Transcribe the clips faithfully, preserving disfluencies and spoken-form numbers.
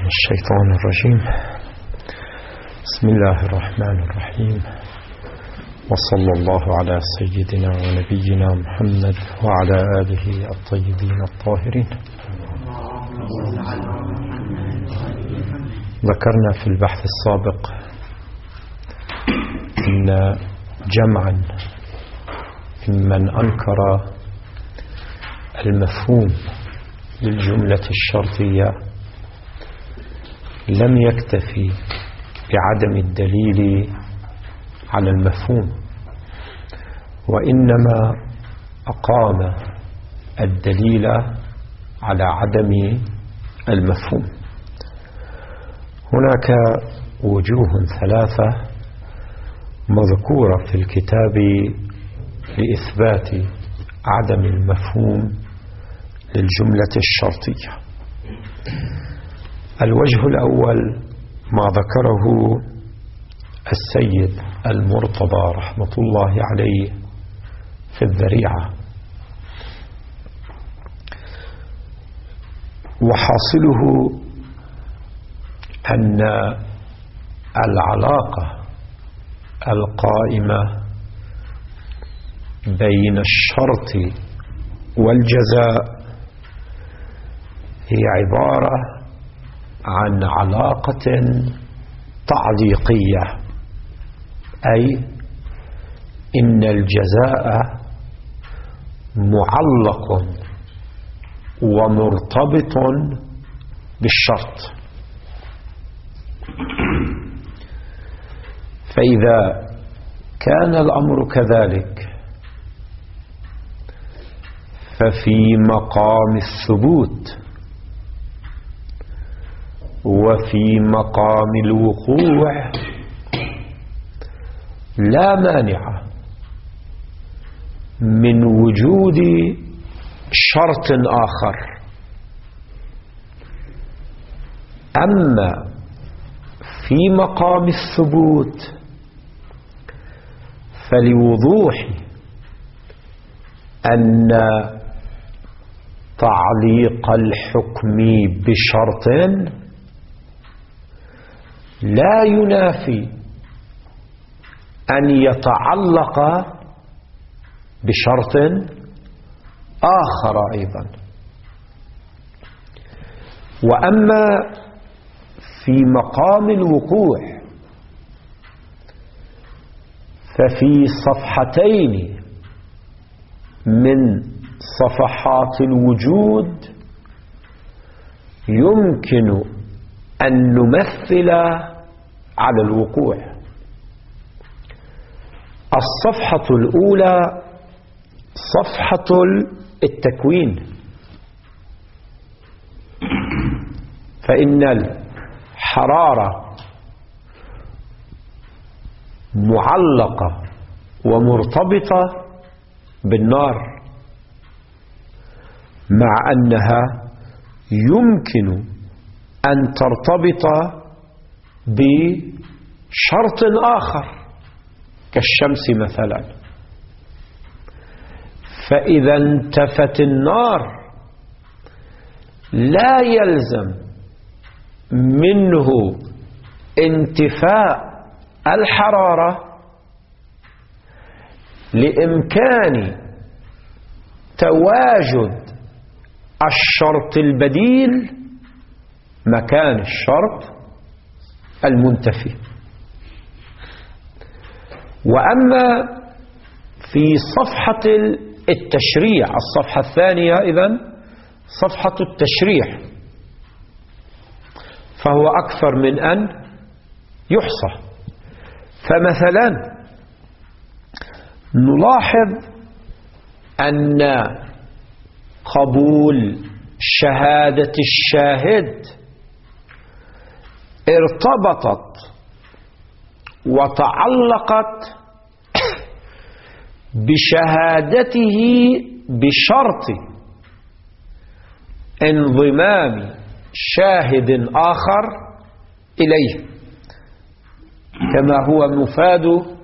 الشيطان الرجيم. بسم الله الرحمن الرحيم، وصلى الله على سيدنا ونبينا محمد وعلى آله الطيبين الطاهرين. ذكرنا في البحث السابق أن جمعا ممن أنكر المفهوم للجملة الشرطية لم يكتفي بعدم الدليل على المفهوم، وإنما أقام الدليل على عدم المفهوم. هناك وجوه ثلاثة مذكورة في الكتاب لإثبات عدم المفهوم للجملة الشرطية. الوجه الأول ما ذكره السيد المرتضى رحمة الله عليه في الذريعة، وحاصله أن العلاقة القائمة بين الشرط والجزاء هي عبارة عن علاقة تعليقية، أي إن الجزاء معلق ومرتبط بالشرط. فإذا كان الأمر كذلك ففي مقام الثبوت وفي مقام الوقوع لا مانع من وجود شرط آخر. أما في مقام الثبوت فلوضوح أن تعليق الحكم بشرط لا ينافي أن يتعلق بشرط آخر أيضا. وأما في مقام الوقوع ففي صفحتين من صفحات الوجود يمكن أن نمثل على الوقوع. الصفحة الأولى صفحة التكوين، فإن الحرارة معلقة ومرتبطة بالنار، مع أنها يمكن أن ترتبط بشرط آخر كالشمس مثلا. فإذا انتفت النار لا يلزم منه انتفاء الحرارة لإمكان تواجد الشرط البديل مكان الشرط المنتفي. وأما في صفحة التشريع، الصفحة الثانية إذن صفحة التشريع، فهو أكثر من أن يحصى. فمثلا نلاحظ أن قبول شهادة الشاهد ارتبطت وتعلقت بشهادته بشرط انضمام شاهد آخر إليه، كما هو مفاد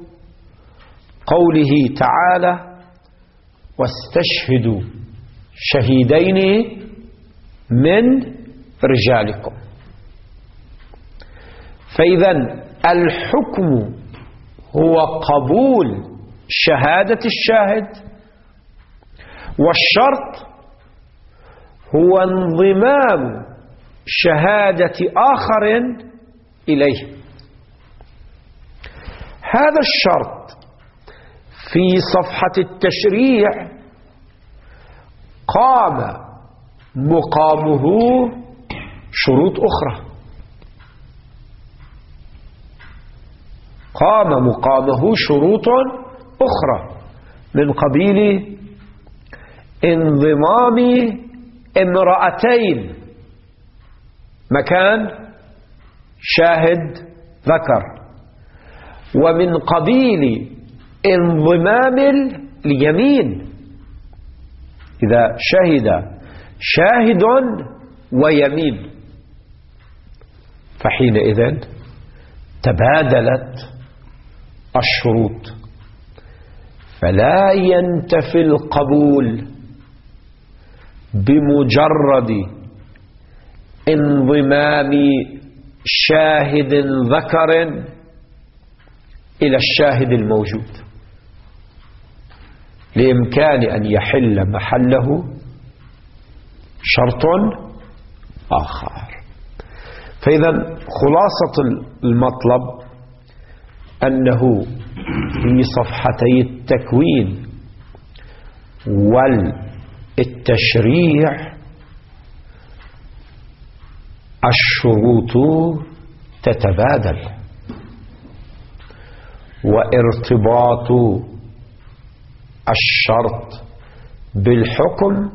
قوله تعالى: واستشهدوا شهيدين من رجالكم. فإذا الحكم هو قبول شهادة الشاهد، والشرط هو انضمام شهادة آخر إليه. هذا الشرط في صفحة التشريع قام مقامه شروط أخرى، قام مقامه شروط أخرى من قبيل انضمام امرأتين مكان شاهد ذكر، ومن قبيل انضمام اليمين إذا شهد شاهد ويمين، فحينئذ تبادلت الشروط، فلا ينتفي القبول بمجرد انضمام شاهد ذكر إلى الشاهد الموجود، لإمكان أن يحل محله شرط آخر. فإذا خلاصة المطلب أنه في صفحتي التكوين والتشريع الشروط تتبادل، وارتباط الشرط بالحكم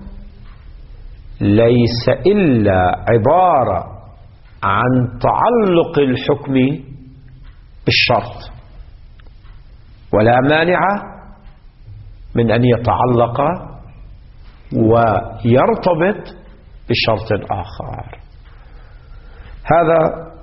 ليس إلا عبارة عن تعلق الحكم بالشرط، ولا مانع من أن يتعلق ويرتبط بشرط آخر. هذا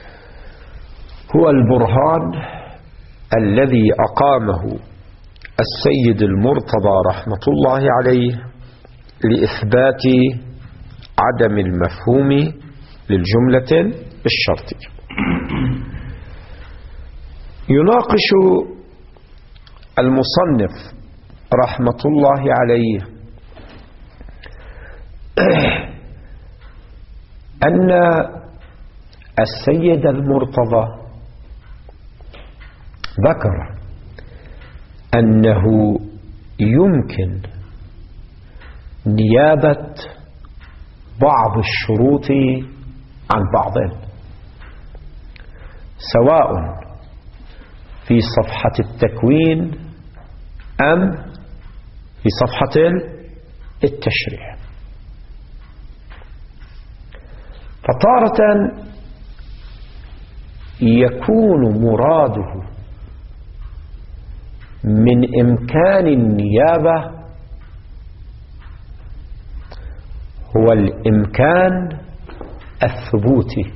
هو البرهان الذي أقامه السيد المرتضى رحمة الله عليه لإثبات عدم المفهوم للجملة الشرطية. يناقش المصنف رحمة الله عليه أن السيد المرتضى ذكر أنه يمكن نيابة بعض الشروط عن بعض، سواء في صفحة التكوين أم في صفحة التشريع. فطارة يكون مراده من إمكان النيابة هو الإمكان الثبوتي،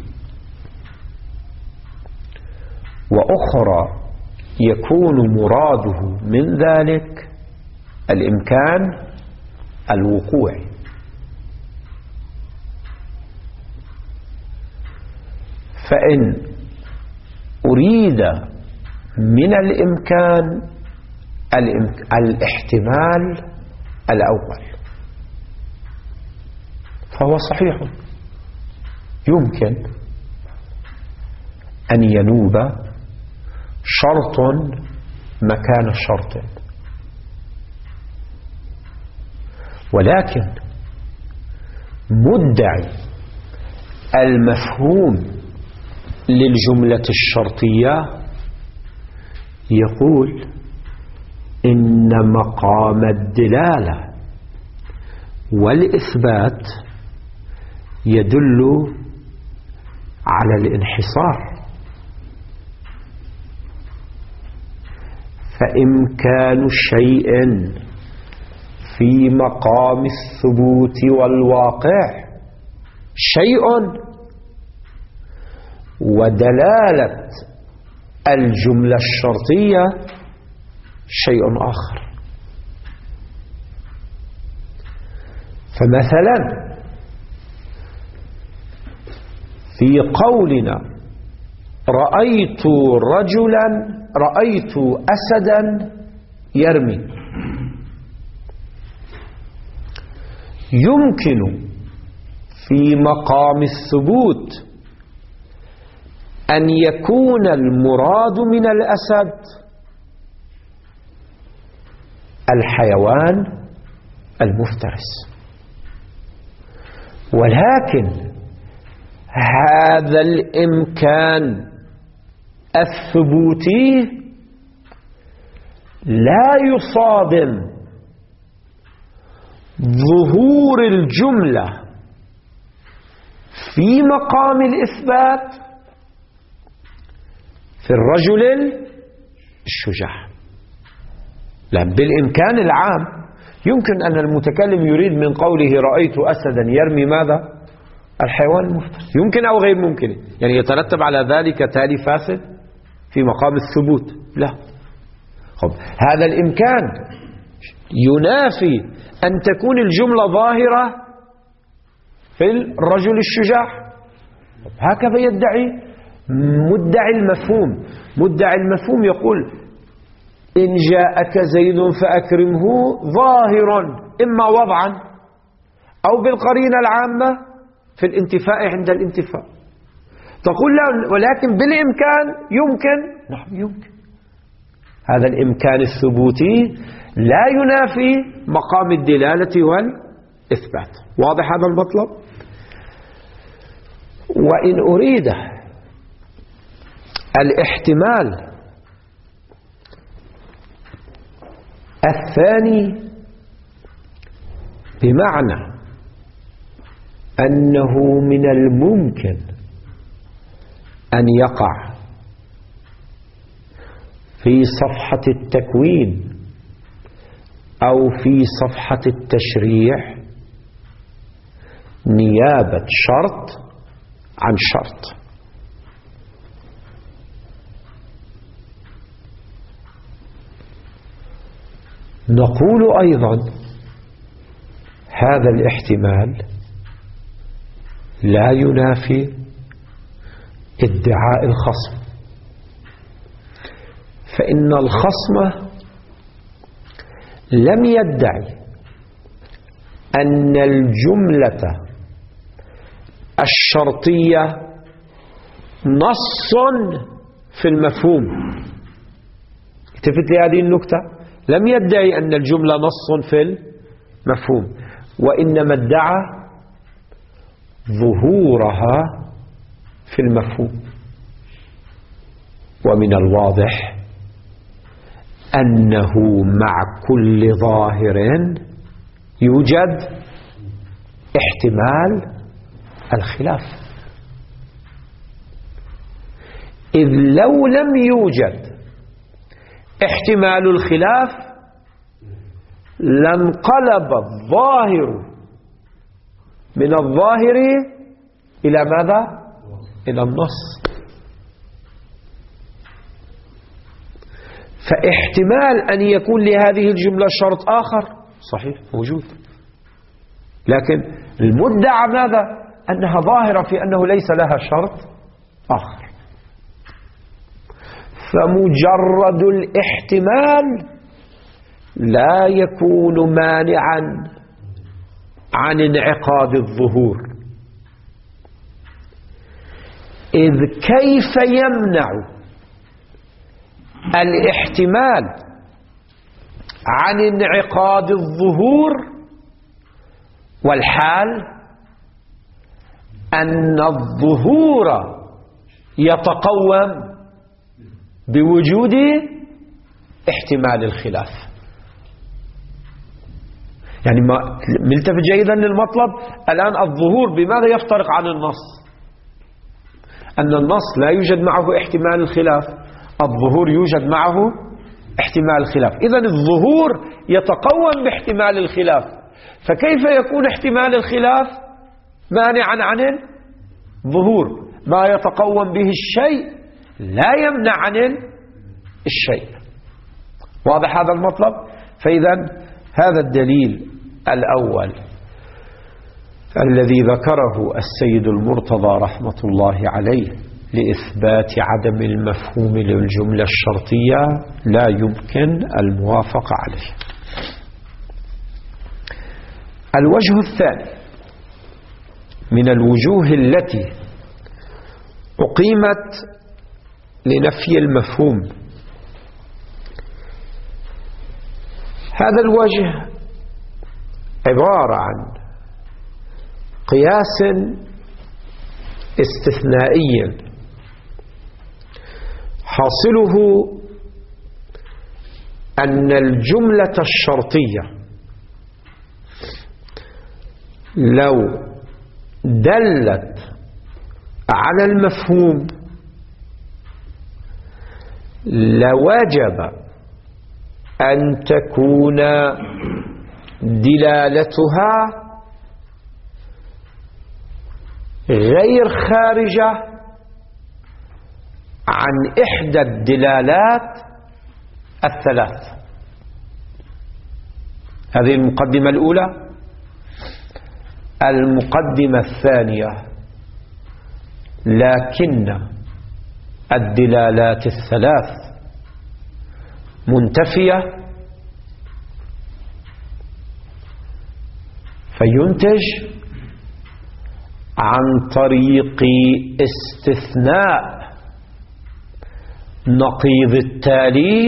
وأخرى يكون مراده من ذلك الإمكان الوقوعي. فإن أريد من الإمكان الاحتمال الأول فهو صحيح، يمكن أن ينوب شرط مكان شرط، ولكن مدعي المفهوم للجملة الشرطية يقول إن مقام الدلالة والإثبات يدل على الانحصار، فإمكان شيء في مقام الثبوت والواقع شيء، ودلالة الجملة الشرطية شيء آخر. فمثلا في قولنا رأيت رجلا رأيت أسدا يرمي. يمكن في مقام الثبوت أن يكون المراد من الأسد الحيوان المفترس، ولكن هذا الإمكان الثبوتي لا يصادم ظهور الجملة في مقام الإثبات في الرجل الشجاع. لا، بالإمكان العام يمكن أن المتكلم يريد من قوله رأيت أسدا يرمي ماذا؟ الحيوان المفترس، يمكن أو غير ممكن، يعني يترتب على ذلك تالي فاسد في مقام الثبوت. لا، خب هذا الإمكان ينافي أن تكون الجملة ظاهرة في الرجل الشجاع. هكذا يدعي مدعي المفهوم. مدعي المفهوم يقول إن جاءك زيد فأكرمه ظاهر إما وضعا أو بالقرينة العامة في الانتفاء عند الانتفاء. تقول لا، ولكن بالإمكان يمكن. نعم يمكن. هذا الإمكان الثبوتي لا ينافي مقام الدلالة والإثبات. واضح هذا المطلب؟ وإن أريد الاحتمال الثاني بمعنى أنه من الممكن أن يقع في صفحة التكوين أو في صفحة التشريع نيابة شرط عن شرط. نقول أيضا هذا الاحتمال لا ينافي ادعاء الخصم، فإن الخصم لم يدعي أن الجملة الشرطية نص في المفهوم. التفت لهذه النكتة، لم يدعي أن الجملة نص في المفهوم، وإنما ادعى ظهورها في المفهوم. ومن الواضح أنه مع كل ظاهر يوجد احتمال الخلاف، إذ لو لم يوجد احتمال الخلاف لانقلب الظاهر من الظاهر إلى ماذا؟ إلى النص. فاحتمال أن يكون لهذه الجملة شرط آخر صحيح موجود، لكن المدعى ماذا؟ أنها ظاهرة في أنه ليس لها شرط آخر. فمجرد الاحتمال لا يكون مانعا عن انعقاد الظهور، إذ كيف يمنع الاحتمال عن انعقاد الظهور والحال أن الظهور يتقوم بوجود احتمال الخلاف. يعني ما ملتفت جيدا للمطلب. الآن الظهور بماذا يفترق عن النص؟ أن النص لا يوجد معه احتمال الخلاف، الظهور يوجد معه احتمال الخلاف. إذن الظهور يتقوم باحتمال الخلاف، فكيف يكون احتمال الخلاف مانعا عن الظهور؟ ما يتقوم به الشيء لا يمنع عن الشيء. واضح هذا المطلب؟ فإذا هذا الدليل الأول الذي ذكره السيد المرتضى رحمة الله عليه لإثبات عدم المفهوم للجملة الشرطية لا يمكن الموافقة عليه. الوجه الثاني من الوجوه التي أقيمت لنفي المفهوم، هذا الوجه عبارة عن قياس استثنائي حاصله أن الجملة الشرطية لو دلت على المفهوم لوجب أن تكون دلالتها غير خارجة عن إحدى الدلالات الثلاث. هذه المقدمة الأولى. المقدمة الثانية: لكن الدلالات الثلاث منتفية، فينتج عن طريق استثناء نقيض التالي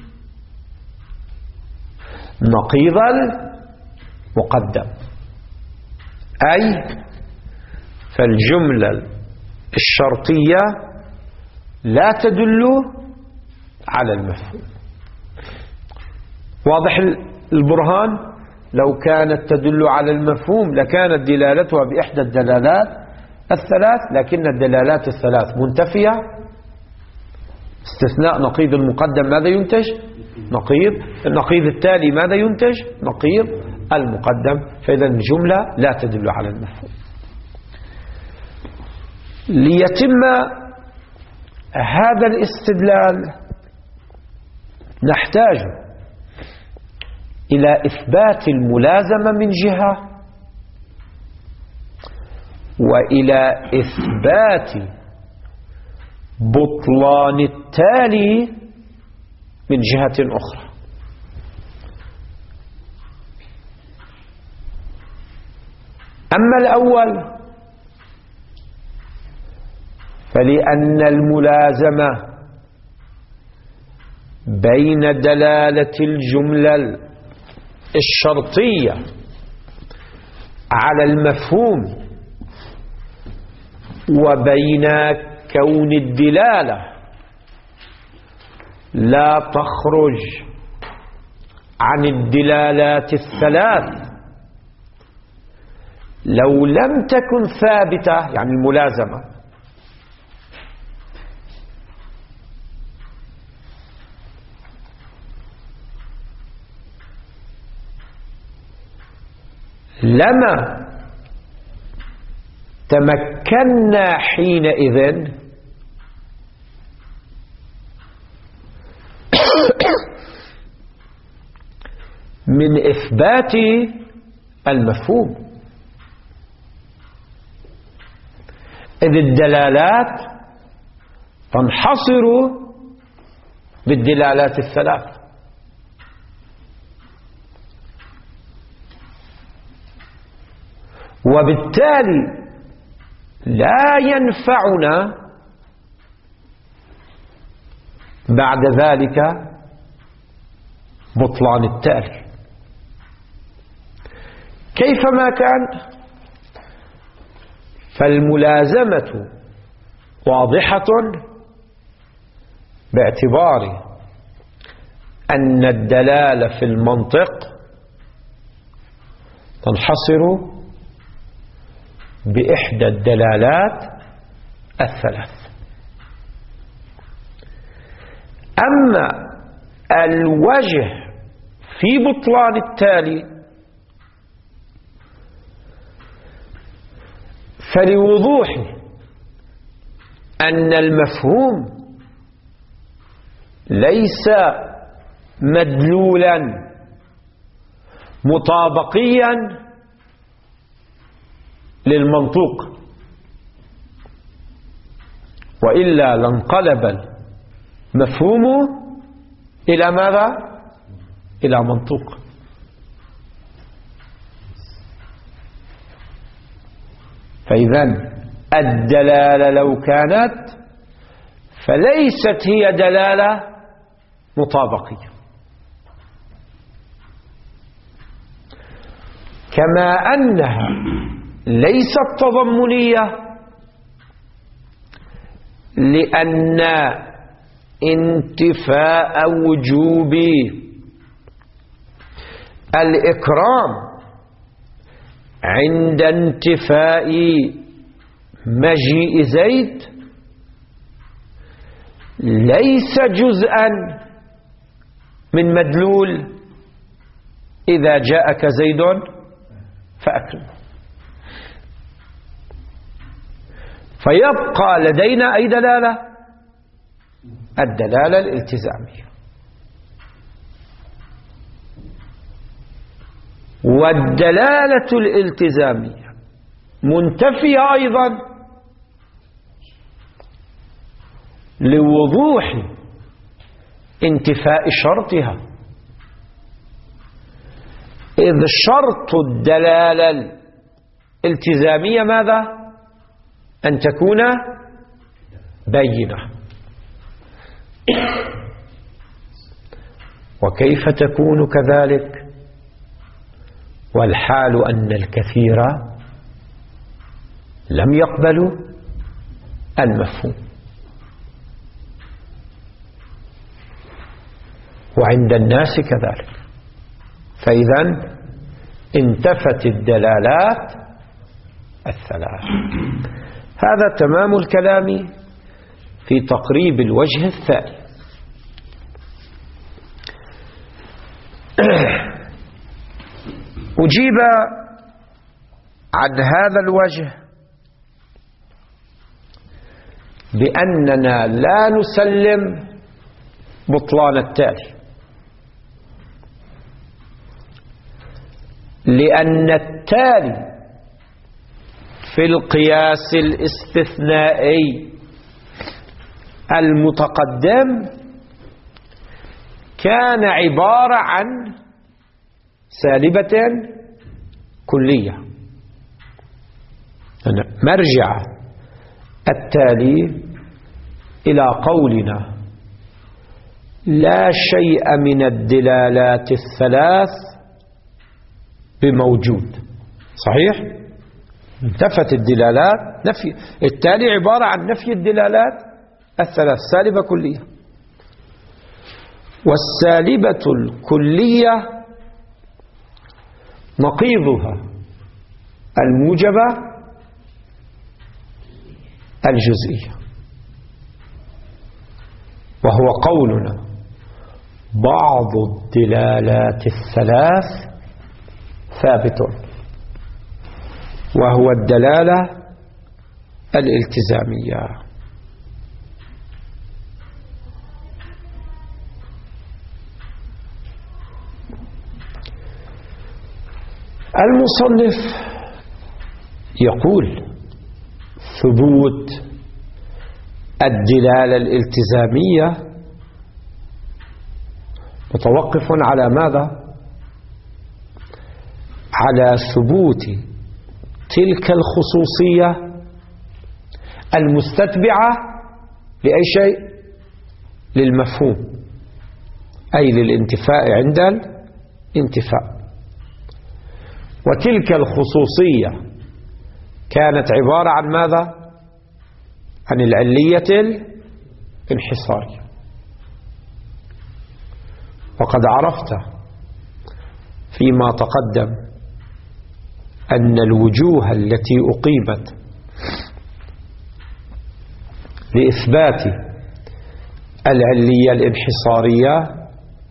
نقيض المقدم، أي فالجملة الشرطية لا تدل على المفهوم. واضح البرهان؟ لو كانت تدل على المفهوم لكانت دلالتها بإحدى الدلالات الثلاث، لكن الدلالات الثلاث منتفية. استثناء نقيض المقدم ماذا ينتج؟ نقيض. النقيض التالي ماذا ينتج؟ نقيض المقدم. فإذا الجملة لا تدل على المفهوم. ليتم هذا الاستدلال نحتاج إلى إثبات الملازمة من جهة، وإلى إثبات بطلان التالي من جهة أخرى. أما الأول فلأن الملازمة بين دلالة الجملة الشرطية على المفهوم وبين كون الدلالة لا تخرج عن الدلالات الثلاث لو لم تكن ثابتة، يعني الملازمة لما تمكنا حينئذ من إثبات المفهوم، إذ الدلالات تنحصر بالدلالات الثلاث. وبالتالي لا ينفعنا بعد ذلك بطلان التالي كيفما كان. فالملازمة واضحة باعتبار أن الدلالة في المنطق تنحصر بإحدى الدلالات الثلاث. أما الوجه في بطلان التالي فلوضوح أن المفهوم ليس مدلولا مطابقيا للمنطوق، وإلا لانقلب المفهوم إلى ماذا؟ إلى منطوق. فإذا الدلالة لو كانت فليست هي دلالة مطابقية، كما أنها ليست تضمنية، لأن انتفاء وجوب الإكرام عند انتفاء مجيء زيد ليس جزءا من مدلول إذا جاءك زيد فأكرمه. فيبقى لدينا أي دلالة؟ الدلالة الالتزامية. والدلالة الالتزامية منتفية أيضا لوضوح انتفاء شرطها، إذ شرط الدلالة الالتزامية ماذا؟ أن تكون بينة. وكيف تكون كذلك والحال أن الكثير لم يقبلوا المفهوم؟ وعند الناس كذلك. فإذا انتفت الدلالات الثلاث. هذا تمام الكلام في تقريب الوجه الثاني. أجيب عن هذا الوجه بأننا لا نسلم بطلان التالي، لأن التالي في القياس الاستثنائي المتقدم كان عبارة عن سالبة كلية. مرجع التالي إلى قولنا لا شيء من الدلالات الثلاث بموجود. صحيح؟ انتفت الدلالات، نفي التالي عبارة عن نفي الدلالات الثلاث، سالبة كلية. والسالبة الكلية نقيضها الموجبة الجزئية، وهو قولنا بعض الدلالات الثلاث ثابت، وهو الدلالة الالتزامية. المصنف يقول ثبوت الدلالة الالتزامية متوقف على ماذا؟ على ثبوت تلك الخصوصية المستتبعة لأي شيء؟ للمفهوم، أي للانتفاء عند الانتفاء. وتلك الخصوصية كانت عبارة عن ماذا؟ عن العلية الانحصارية. وقد عرفت فيما تقدم أن الوجوه التي أقيمت لإثبات العلية الانحصارية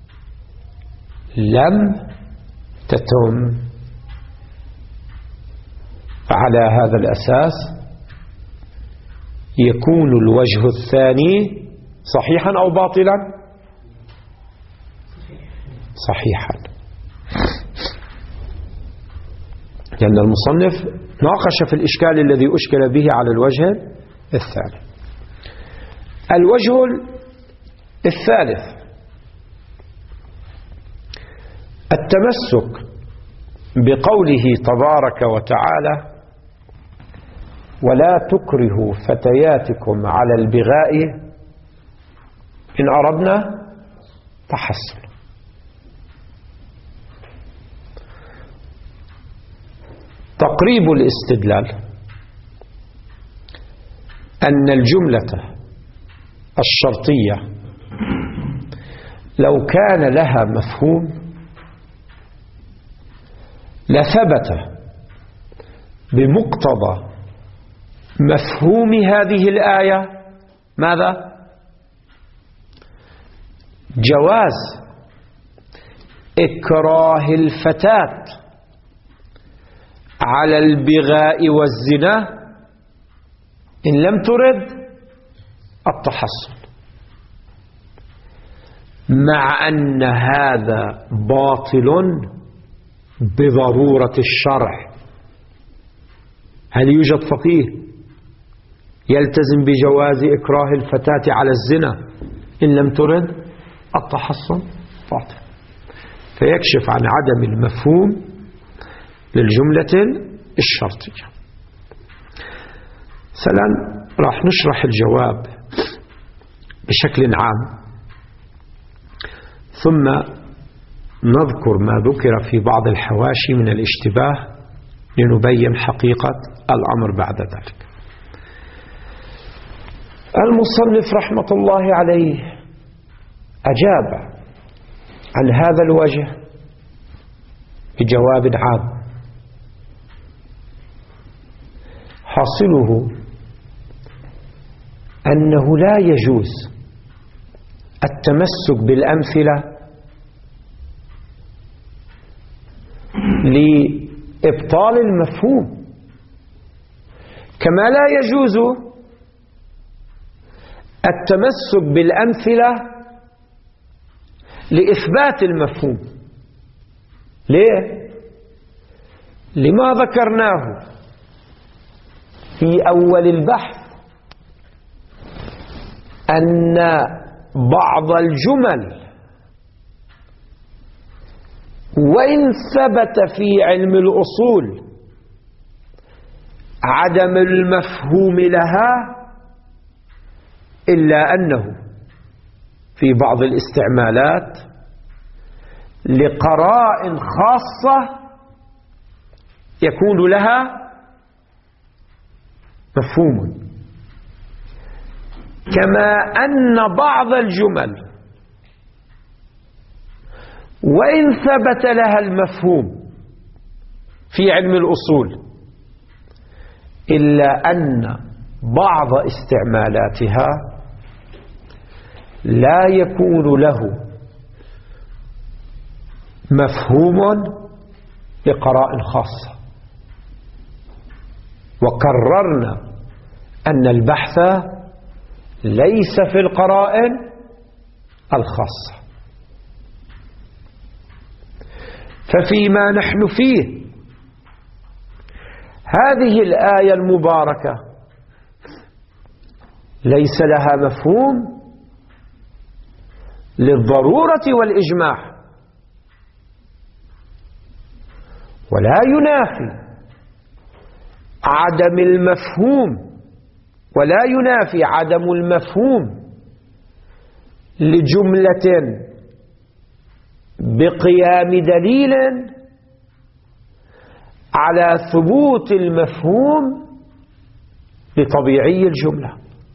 لم تتم. فعلى هذا الأساس يكون الوجه الثاني صحيحا أو باطلا؟ صحيحا، لأن المصنف ناقش في الإشكال الذي أشكل به على الوجه الثاني. الوجه الثالث التمسك بقوله تبارك وتعالى: ولا تكرهوا فتياتكم على البغاء إن أردنا تحصن. تقريب الاستدلال أن الجملة الشرطية لو كان لها مفهوم لثبت بمقتضى مفهوم هذه الآية ماذا؟ جواز إكراه الفتاة على البغاء والزنا إن لم ترد التحصن، مع أن هذا باطل بضرورة الشرع. هل يوجد فقيه يلتزم بجواز إكراه الفتاة على الزنا إن لم ترد التحصن؟ باطل. فيكشف عن عدم المفهوم للجملة الشرطية. سلام. راح نشرح الجواب بشكل عام، ثم نذكر ما ذكر في بعض الحواشي من الاشتباه لنبين حقيقة الأمر بعد ذلك. المصنف رحمة الله عليه أجاب عن هذا الوجه بجواب عام، حاصله أنه لا يجوز التمسك بالأمثلة لإبطال المفهوم، كما لا يجوز التمسك بالأمثلة لإثبات المفهوم. ليه؟ لما ذكرناه في أول البحث أن بعض الجمل وإن ثبت في علم الأصول عدم المفهوم لها، إلا أنه في بعض الاستعمالات لقرائن خاصة يكون لها مفهوم، كما أن بعض الجمل وإن ثبت لها المفهوم في علم الأصول إلا أن بعض استعمالاتها لا يكون له مفهوم لقرائن خاصة. وكررنا أن البحث ليس في القرائن الخاصة. ففيما نحن فيه هذه الآية المباركة ليس لها مفهوم للضرورة والإجماع، ولا ينافي عدم المفهوم ولا ينافي عدم المفهوم لجملة بقيام دليل على ثبوت المفهوم لطبيعي الجملة.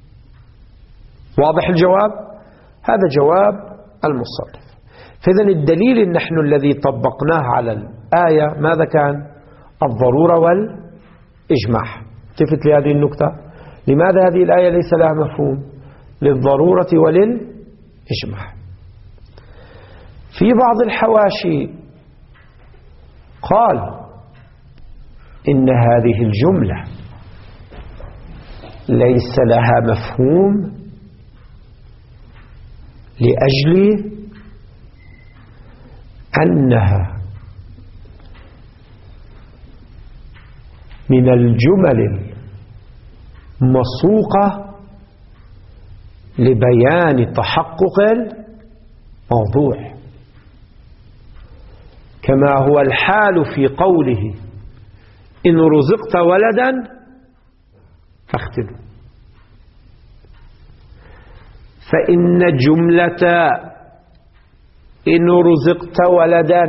واضح الجواب؟ هذا جواب المصنف. فإذن الدليل نحن الذي طبقناه على الآية ماذا كان؟ الضرورة والإجماع. التفت لهذه النكتة. لماذا هذه الآية ليس لها مفهوم؟ للضرورة وللإجماع. في بعض الحواشي قال إن هذه الجملة ليس لها مفهوم لأجل أنها من الجمل المسوقة لبيان تحقق الموضوع، كما هو الحال في قوله إن رزقت ولدا فاختنه. فإن جملة إن رزقت ولدا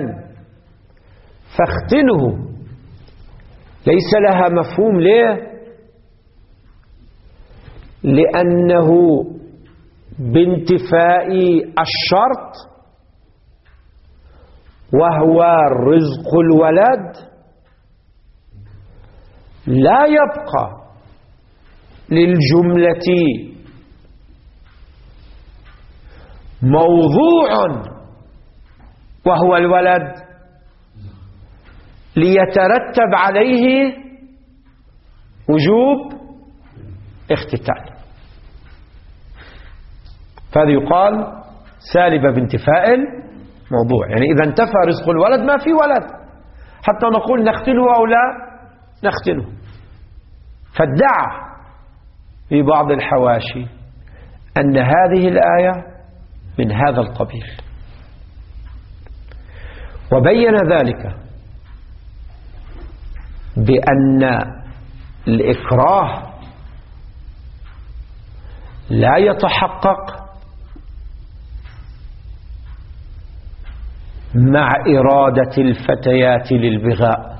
فاختنه ليس لها مفهوم. ليه؟ لأنه بانتفاء الشرط وهو رزق الولد لا يبقى للجملة موضوع وهو الولد ليترتب عليه وجوب اختتان، فهذا يقال سالبة بانتفاء الموضوع. يعني إذا انتفى رزق الولد ما في ولد حتى نقول نختنه أو لا نختنه. فادعى في بعض الحواشي أن هذه الآية من هذا القبيل، وبين ذلك بأن الإكراه لا يتحقق مع إرادة الفتيات للبغاء.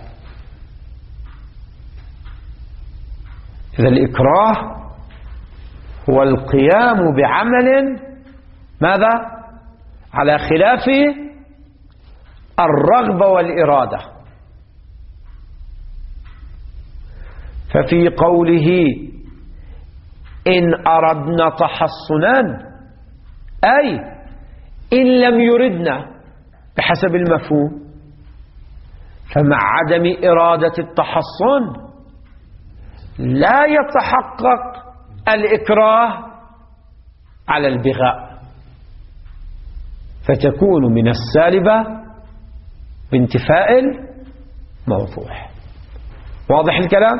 إذا الإكراه هو القيام بعمل ماذا؟ على خلاف الرغبة والإرادة. ففي قوله إن أردنا تحصنا أي إن لم يردنا بحسب المفهوم، فمع عدم إرادة التحصن لا يتحقق الإكراه على البغاء، فتكون من السالبة بانتفاء الموضوع. واضح الكلام؟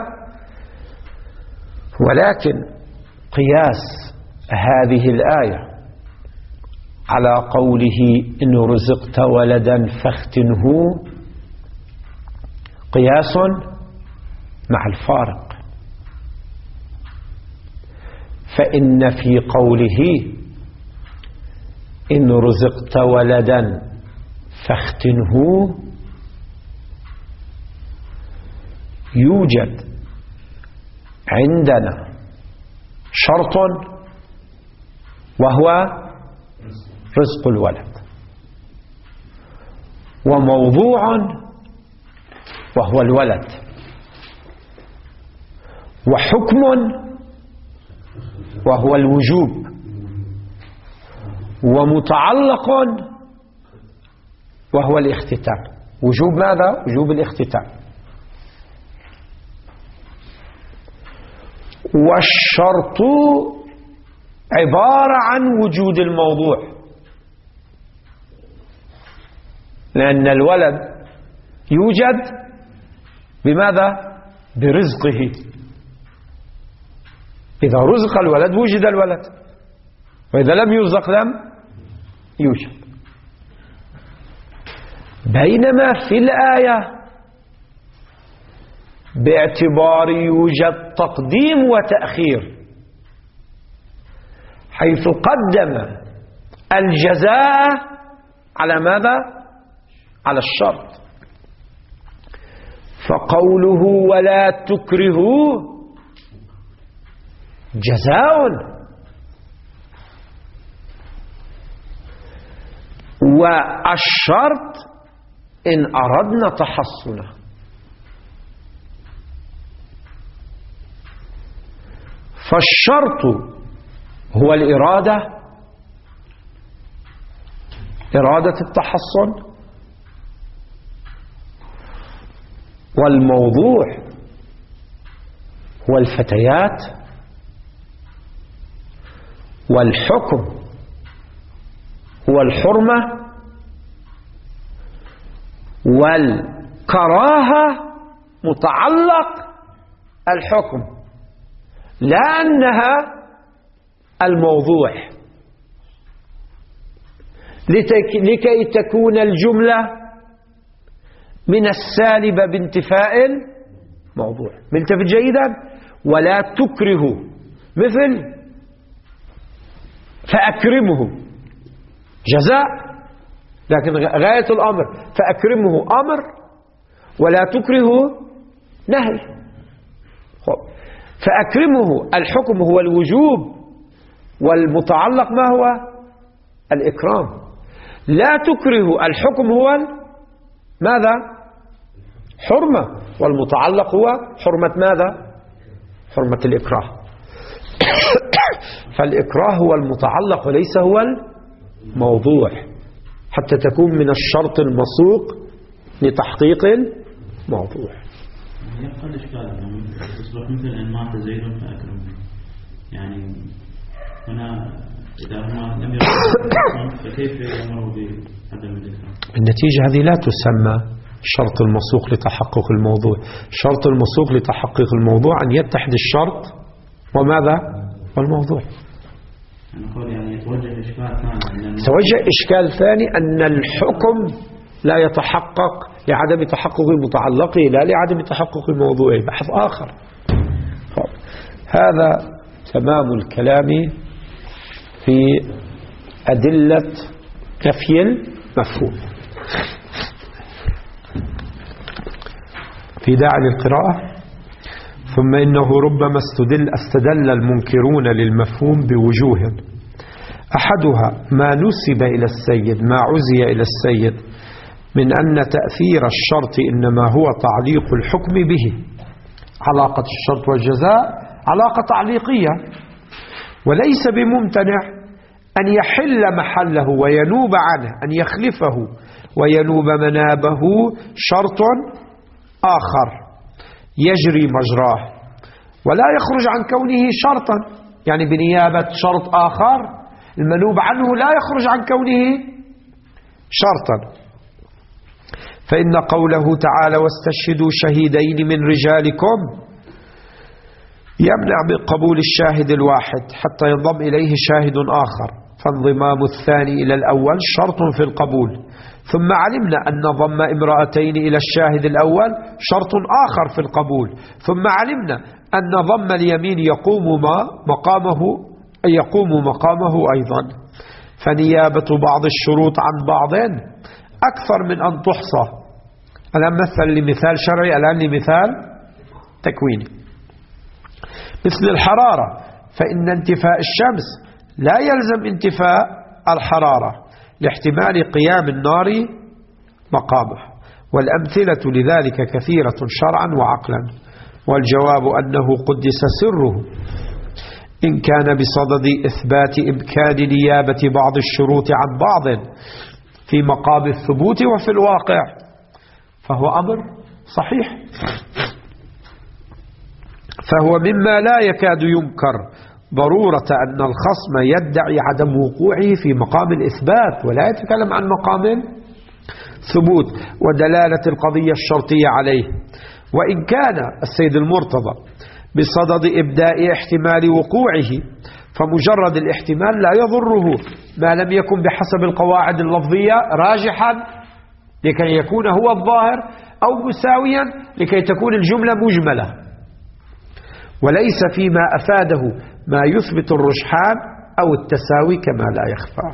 ولكن قياس هذه الآية على قوله إن رزقت ولدا فاختنه قياس مع الفارق. فإن في قوله إن رزقت ولدا فاختنه يوجد عندنا شرط وهو رزق الولد، وموضوع وهو الولد، وحكم وهو الوجوب، ومتعلق وهو الاختتان. وجوب ماذا؟ وجوب الاختتان. والشرط عبارة عن وجود الموضوع، لأن الولد يوجد بماذا؟ برزقه. إذا رزق الولد وجد الولد، وإذا لم يرزق لم يوجد. بينما في الآية باعتبار يوجد تقديم وتأخير، حيث قدم الجزاء على ماذا؟ على الشرط. فقوله ولا تكرهوا جزاء، والشرط إن أردنا تحصنه. فالشرط هو الإرادة، إرادة التحصن، والموضوع هو الفتيات، والحكم هو الحرمة، والكراهة متعلق الحكم، لا أنها الموضوع لكي تكون الجملة من السالبة بانتفاء الموضوع. ملتفت جيدا. ولا تكره مثل فأكرمه جزاء، لكن غاية الأمر فأكرمه أمر ولا تكره نهي. فأكرمه الحكم هو الوجوب والمتعلق ما هو الإكرام. لا تكره الحكم هو ماذا؟ حرمة، والمتعلق هو حرمة ماذا؟ حرمة الإكراه. فالإكراه هو المتعلق وليس هو الموضوع، حتى تكون من الشرط المسوق لتحقيق الموضوع. يبقى الإشكال تصبح مثل إن مات زيد فأكرمه، يعني هنا إذا هما لم يكن فكيف يأمره بعدم الإكرام؟ النتيجة هذه لا تسمى شرط المسوق لتحقق الموضوع. شرط المسوق لتحقق الموضوع أن يتحد الشرط وماذا؟ والموضوع. أنا أقول يعني يتوجه إشكال ثاني. توجه إشكال ثاني أن الحكم لا يتحقق لعدم تحقق متعلقه، لا لعدم تحقق الموضوع. بحث آخر. هذا تمام الكلام في أدلة نفي المفهوم. في داعي للقراءة. ثم إنه ربما استدل, استدل المنكرون للمفهوم بوجوه. أحدها ما نسب إلى السيد، ما عزي إلى السيد من أن تأثير الشرط إنما هو تعليق الحكم به. علاقة الشرط والجزاء علاقة تعليقية، وليس بممتنع أن يحل محله وينوب عنه، أن يخلفه وينوب منابه شرط آخر يجري مجراه ولا يخرج عن كونه شرطا، يعني بنيابة شرط آخر المنوب عنه لا يخرج عن كونه شرطا. فإن قوله تعالى واستشهدوا شهيدين من رجالكم يمنع من قبول الشاهد الواحد حتى ينضم إليه شاهد آخر، فانضمام الثاني إلى الأول شرط في القبول. ثم علمنا أن ضم امرأتين إلى الشاهد الأول شرط آخر في القبول. ثم علمنا أن ضم اليمين يقوم ما مقامه يقوم مقامه أيضا. فنيابة بعض الشروط عن بعض أكثر من أن تحصى. الآن مثل لمثال شرعي، الآن لمثال تكويني. مثل الحرارة، فإن انتفاء الشمس لا يلزم انتفاء الحرارة لاحتمال قيام النار مقامه، والأمثلة لذلك كثيرة شرعا وعقلا. والجواب أنه قدس سره إن كان بصدد إثبات إمكان نيابة بعض الشروط عن بعض في مقام الثبوت وفي الواقع فهو أمر صحيح. فهو مما لا يكاد ينكر ضرورة أن الخصم يدعي عدم وقوعه في مقام الإثبات ولا يتكلم عن مقام ثبوت ودلالة القضية الشرطية عليه. وإن كان السيد المرتضى بصدد إبداء احتمال وقوعه فمجرد الاحتمال لا يضره ما لم يكن بحسب القواعد اللفظية راجحا لكي يكون هو الظاهر أو مساويا لكي تكون الجملة مجملة، وليس فيما أفاده ما يثبت الرجحان أو التساوي كما لا يخفى.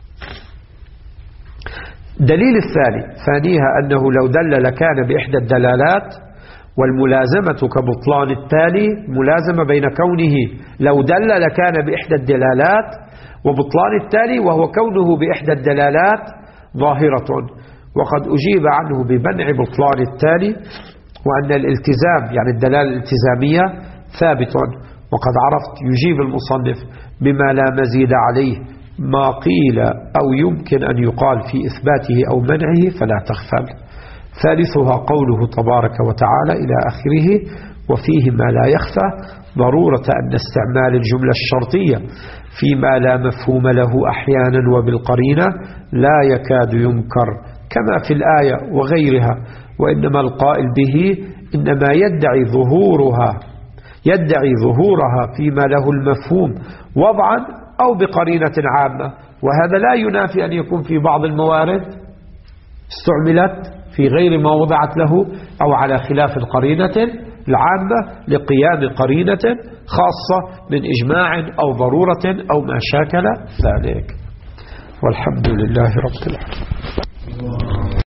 دليل الثاني ثانيها أنه لو دل لكان بإحدى الدلالات، والملازمة كبطلان التالي ملازمة بين كونه لو دل لكان بإحدى الدلالات وبطلان التالي وهو كونه بإحدى الدلالات ظاهرة. وقد أجيب عنه بمنع بطلان التالي وأن الالتزام يعني الدلالة الالتزامية ثابت. وقد عرفت يجيب المصنف بما لا مزيد عليه ما قيل أو يمكن أن يقال في إثباته أو منعه فلا تغفل. ثالثها قوله تبارك وتعالى إلى آخره وفيه ما لا يخفى ضرورة أن استعمال الجملة الشرطية فيما لا مفهوم له أحيانا وبالقرينة لا يكاد ينكر كما في الآية وغيرها، وإنما القائل به إنما يدعي ظهورها يدعي ظهورها فيما له المفهوم وضعا أو بقرينة عامة، وهذا لا ينافي أن يكون في بعض الموارد استعملت في غير ما وضعت له أو على خلاف القرينة العامة لقيام قرينة خاصة من إجماع أو ضرورة أو ما شاكل ذلك. والحمد لله رب العالمين.